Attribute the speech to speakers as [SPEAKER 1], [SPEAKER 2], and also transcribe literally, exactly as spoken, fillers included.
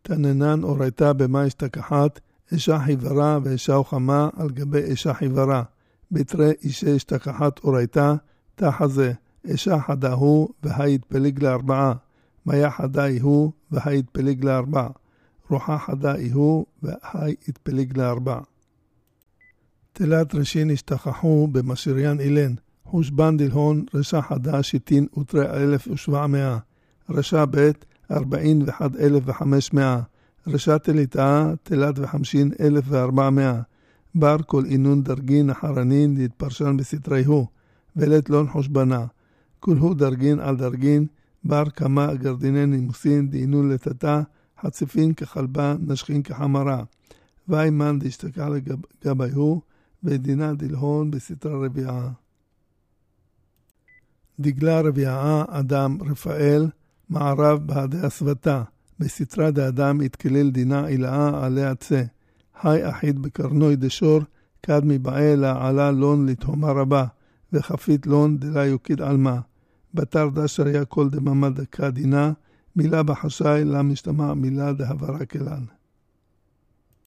[SPEAKER 1] תננן אורייתה במה השתכחת, אישה חיוורה ואישה חמה על גבי אישה חיוורה. בתרי אישה השתכחת אורייתה, תחזה, אישה חדה הוא והיית פליג לארבעה. מיה חדה הוא והיית פליג לארבעה. רוחה חדה הוא והיית פליג לארבעה. תלת ראשין השתכחו במשיריין אילן. חושבן דלהון רשע חדה שיטין ותרי אלף ושבע מאה. רשע בית ארבעין ואחד אלף וחמש מאה. רשע תליטאה תלת וחמשין אלף וארבע מאה. בר כל אינון דרגין אחרנין להתפרשן בסתרי הוא. ולת לון חושבנה. כולהו דרגין על דרגין. בר כמה גרדיני נימוסין דאינון לטאטה. חציפין כחלבה נשכין כחמרה. ואימן דשתקע לגבי הוא. ודינה דלהון בסתרה רביעה. דגלה רביעה אדם רפאל מערב בהדי הסבתה. בסתרה דאדם התכליל דינה אילאה עליה צה. היי אחיד בקרנוי דשור כד מבעי לה עלה לון לתהומה רבה. וחפית לון דלה יוקיד עלמה. בתר דשר היה כל דממה דקה דינה. מילה בחשאי לה משתמע מילה דהברה כלן.